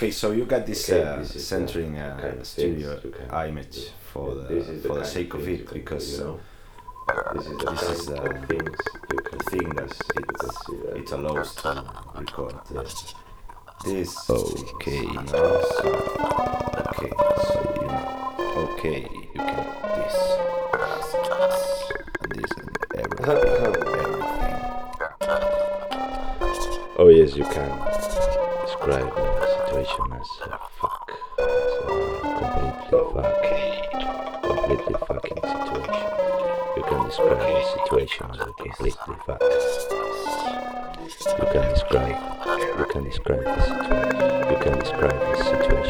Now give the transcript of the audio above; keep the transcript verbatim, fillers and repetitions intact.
Okay, so you got this Okay, uh, this is centering the uh, kind of studio things you can image do. for And the this is for the kind sake of things you it can because do, you uh, know? This is the this kind is uh, of things you can the thing that see- you can it's see that. it allows to record. Yes. This Okay, you know, so okay, so you know, okay, you can this and this and everything, everything. Oh yes, you can describe the situation as a fuck, as a completely fuck, completely fucking situation. You can describe the situation as a completely fuck. You can describe, you can describe the situation. You can describe the situation